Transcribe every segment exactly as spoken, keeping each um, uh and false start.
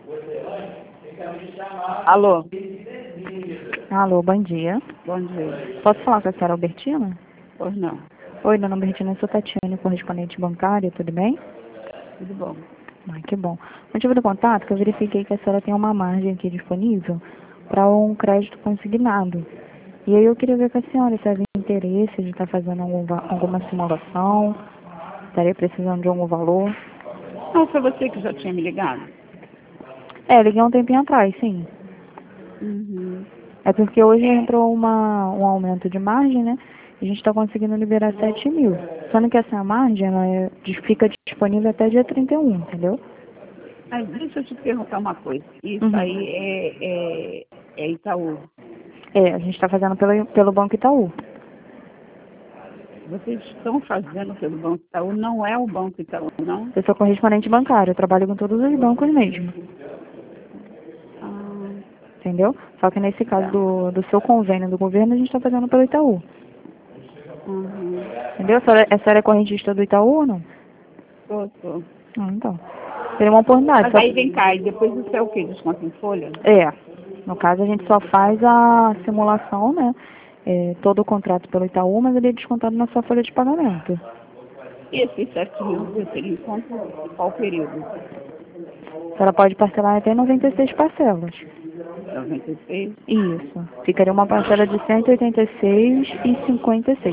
Alô? Alô, bom dia. Bom dia. Posso falar com a senhora Albertina? Pois não. Oi, dona Albertina, eu sou Tatiane, correspondente bancária, tudo bem? Tudo bom. Ah, que bom. O motivo do contato é que eu verifiquei que a senhora tem uma margem aqui disponível para um crédito consignado. E aí eu queria ver com a senhora se havia interesse de estar fazendo algum, va- alguma simulação, estaria precisando de algum valor. Não, foi você que já tinha me ligado? É, liguei um tempinho atrás, sim. Uhum. É porque hoje entrou uma, um aumento de margem, né? A gente está conseguindo liberar sete mil. Sendo que essa margem ela é- fica disponível até dia trinta e um, entendeu? Mas deixa eu te perguntar uma coisa. Isso Uhum. aí é, é, é Itaú. É, a gente está fazendo pelo, pelo Banco Itaú. Vocês estão fazendo pelo Banco Itaú, não é o Banco Itaú, não? Eu sou correspondente bancário, eu trabalho com todos os bancos mesmo, Ah, entendeu? Só que nesse caso tá. do, do seu convênio do governo, a gente está fazendo pelo Itaú. Uhum. Entendeu? A senhora, a senhora é correntista do Itaú ou não? Tô, tô. Ah, então. Seria uma oportunidade. Mas Só... aí vem cá, e depois isso é o quê? Desconto em folha? É. No caso, a gente só faz a simulação, né? É, todo o contrato pelo Itaú, mas ele é descontado na sua folha de pagamento. E esses sete mil eu teria em conta em qual período? A senhora pode parcelar até noventa e seis parcelas. noventa e seis? Isso. Ficaria uma parcela de cento e oitenta e seis e cinquenta e seis.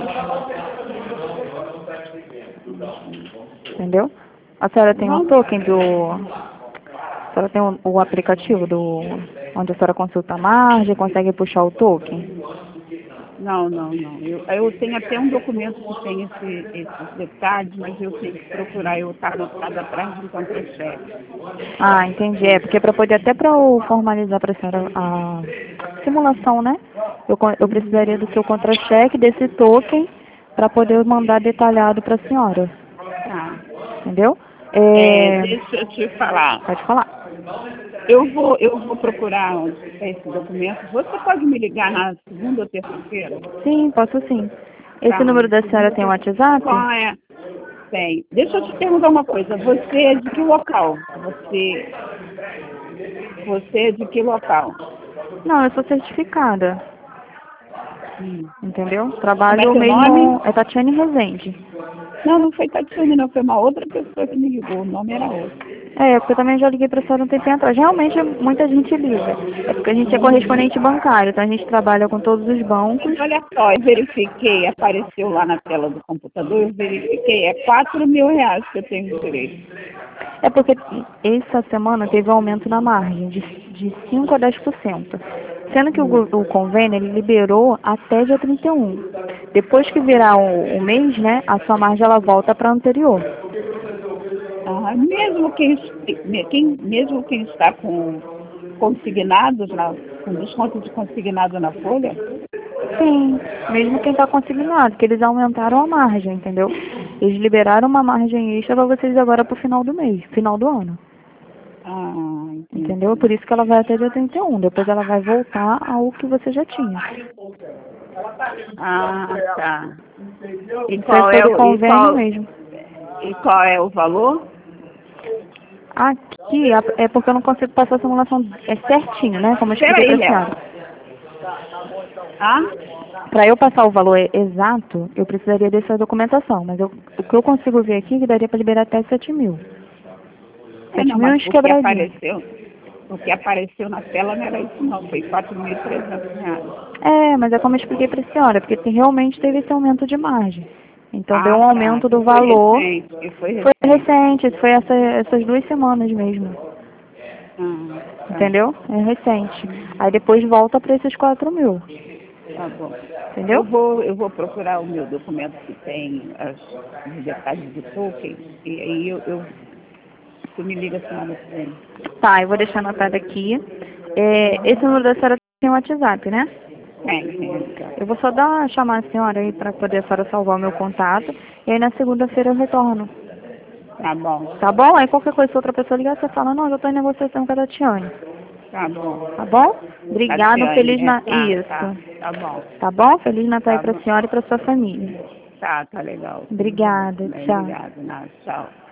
Entendeu? A senhora tem um Vamos. token do... A senhora tem o, o aplicativo do... onde a senhora consulta a margem, consegue puxar o token? Não, não, não. Eu, eu tenho até um documento que tem esse, esses detalhes, mas eu tenho que procurar. Eu estava anotado atrás de um contra-cheque. Ah, entendi. É, porque para poder até para formalizar para a senhora a simulação, né? Eu, co- eu precisaria do seu contra-cheque, desse token, para poder mandar detalhado para a senhora. Tá. Entendeu? É, É, deixa eu te falar. pode falar. Eu vou, eu vou procurar onde está esse documento. Você pode me ligar na segunda ou terça-feira? Sim, posso sim. Esse Tá. número da senhora Segunda ou tem um terça. WhatsApp? Qual é? Tem. Deixa eu te perguntar uma coisa. Você é de que local? Você, você é de que local? Não, eu sou certificada. Hum. Entendeu? Como é Trabalho teu nome? mesmo. É Tatiane Rezende. Não, não foi Tatiane, não. Foi uma outra pessoa que me ligou. O nome era outro. É, porque eu também já liguei para a senhora um tempinho atrás. Realmente muita gente liga. É porque a gente é Uhum. correspondente bancário, então a gente trabalha com todos os Mas bancos. olha só, eu verifiquei, apareceu lá na tela do computador, eu verifiquei, é quatro mil reais que eu tenho direito. É porque essa semana teve um aumento na margem de, de cinco a dez por cento. Sendo que o, Hum. go- o convênio ele liberou até dia trinta e um. Depois que virar o, o mês, né, a sua margem ela volta para a anterior. Ah, mesmo quem, est- me- quem, mesmo quem está com consignados, na, com desconto de consignado na folha, Sim, mesmo quem está consignado, porque eles aumentaram a margem, entendeu? Eles liberaram uma margem extra para vocês agora para o final do mês, final do ano. ah, Entendeu? entendi. Por isso que ela vai até dia trinta e um. Depois ela vai voltar ao que você já tinha. Ah, tá. E Isso aí qual foi é do o, e convênio qual, mesmo. e qual é o valor? Aqui, a- é porque eu não consigo passar a simulação é certinho, né? Como eu expliquei Peraí, para a Léo. senhora. Ah? Para eu passar o valor e- exato, eu precisaria dessa documentação. Mas eu- o que eu consigo ver aqui é que daria para liberar até sete mil. É, Sete não, mil e mas uns o que quebradinhos. apareceu, o que apareceu na tela não era isso não, foi quatro mil e trezentos reais. É, mas é como eu expliquei para a senhora, porque tem- realmente teve esse aumento de margem. Então deu Ah, um tá, aumento que do foi valor. recente, que foi Foi recente. recente, foi essa, essas duas semanas mesmo. Ah, tá, Entendeu? É recente. Aí depois volta para esses quatro mil. tá bom. Eu Entendeu? vou, eu vou procurar o meu documento que tem as, os detalhes do token, e aí eu, eu tu me liga semana que vem. Tá, eu vou deixar anotado aqui. É, esse número da senhora tem o WhatsApp, né? Tem, tem, tá. Eu vou só dar, chamar a senhora aí para poder a senhora salvar o meu contato. E aí na segunda-feira eu retorno. Tá bom, Tá bom? Aí qualquer coisa, se outra pessoa ligar, você fala, não, eu tô em negociação com a Tatiane. tá bom. Tá bom? Obrigada, Tatiane, feliz é, na... tá, tá, Isso. tá bom. Tá bom? Feliz Natal aí Tá pra bom. senhora e pra sua família. Tá, tá legal. Tudo de bom Obrigada, também. tchau. Obrigado, Nath. Tchau.